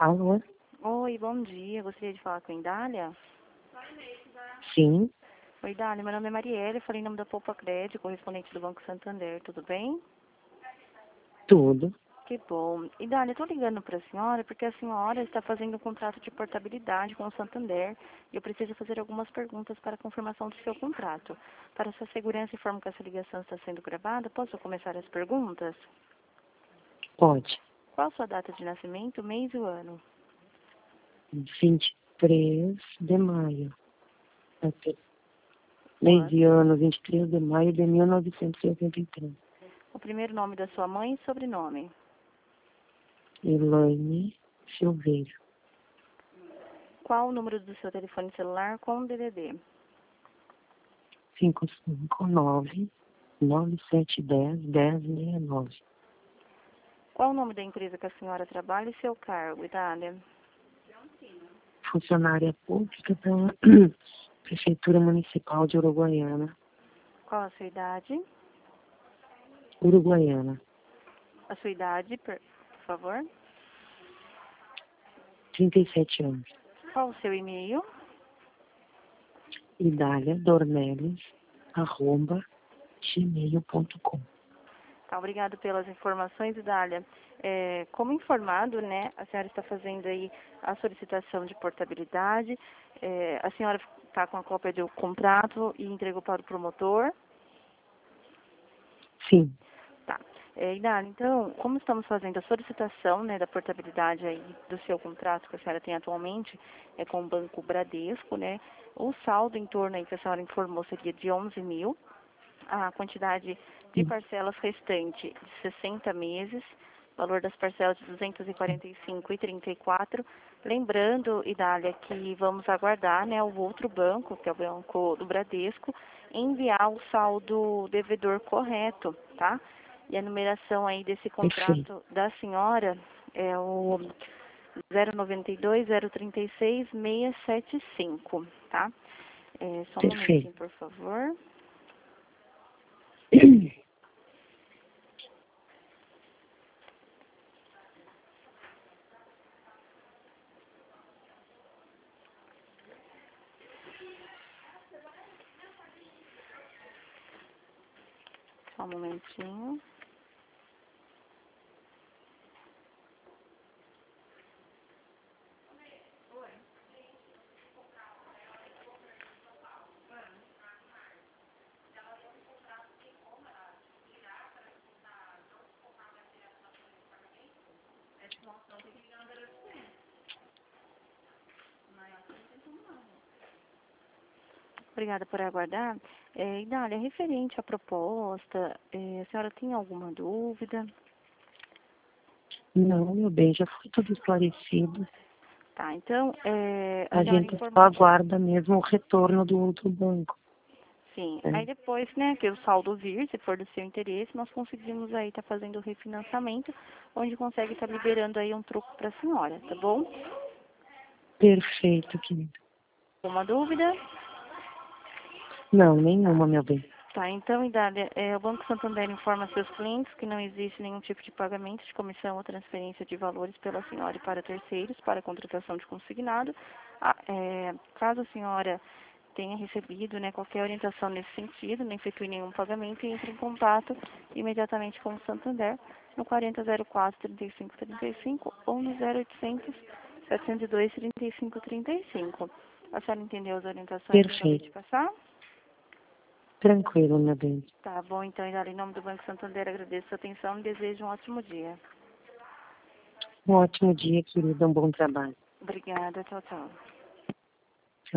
Alô? Oi, bom dia. Gostaria de falar com a Idália? Sim, Oi, Idália. Meu nome é Marielle. Eu falei em nome da Poupa Crédito, correspondente do Banco Santander. Tudo bem? tudo. Que bom. Idália, eu tô ligando para a senhora porque a senhora está fazendo um contrato de portabilidade com o Santander e eu preciso fazer algumas perguntas para a confirmação do seu contrato. Para sua segurança, informo que essa ligação está sendo gravada. Posso começar as perguntas? Pode. Qual a sua data de nascimento, mês e o ano? 23 de maio. Até O mês ano. e ano, 23 de maio de 1983. O primeiro nome da sua mãe e sobrenome. Elaine Silveira. Qual o número do seu telefone celular com DDD? 559-9710-1069. Qual o nome da empresa que a senhora trabalha e seu cargo, Idália? Funcionária pública da Prefeitura Municipal de Uruguaiana. Qual a sua idade? Uruguaiana. A sua idade, por favor. 37 anos. Qual o seu e-mail? idaliadornelles@gmail.com. Tá, obrigado pelas informações, Idália. Como informado, né, a senhora está fazendo aí a solicitação de portabilidade. A senhora está com a cópia do contrato e entregou para o promotor. Sim, Tá. Idália, então, como estamos fazendo a solicitação, né, da portabilidade aí do seu contrato que a senhora tem atualmente com o Banco Bradesco, né, o saldo em torno aí que a senhora informou seria de 11 mil, a quantidade de parcelas restante de 60 meses, valor das parcelas de 245,34. Lembrando, Idália, que vamos aguardar, né, o outro banco, que é o Banco do Bradesco, enviar o saldo devedor correto, tá? E a numeração aí desse contrato da senhora é o 092-036-675, tá? Só um perfeito. momentinho, por favor. Só um momentinho. Obrigada por aguardar. Idália, referente à proposta, a senhora tem alguma dúvida? Não, meu bem, já foi tudo esclarecido. Tá, então, a A senhora gente só informou. aguarda mesmo o retorno do outro banco. Sim, Né? aí depois, né, que o saldo vir, se for do seu interesse, nós conseguimos aí estar fazendo o refinanciamento, onde consegue estar liberando aí um troco para a senhora, tá bom? Perfeito, querido. Alguma dúvida? Não, nenhuma, meu bem. Tá, então, Idália, o Banco Santander informa seus clientes que não existe nenhum tipo de pagamento de comissão ou transferência de valores pela senhora e para terceiros para a contratação de consignado. Caso a senhora tenha recebido, né, qualquer orientação nesse sentido, não efetue nenhum pagamento, entre em contato imediatamente com o Santander no 4004-3535 ou no 0800-702-3535. A senhora entendeu as orientações que eu acabei de Perfeito. passar? Tranquilo, meu bem. Tá bom, então, Idália, em nome do Banco Santander, agradeço a sua atenção e desejo um ótimo dia. Um ótimo dia, querido. Um bom trabalho. Obrigada, tchau, tchau.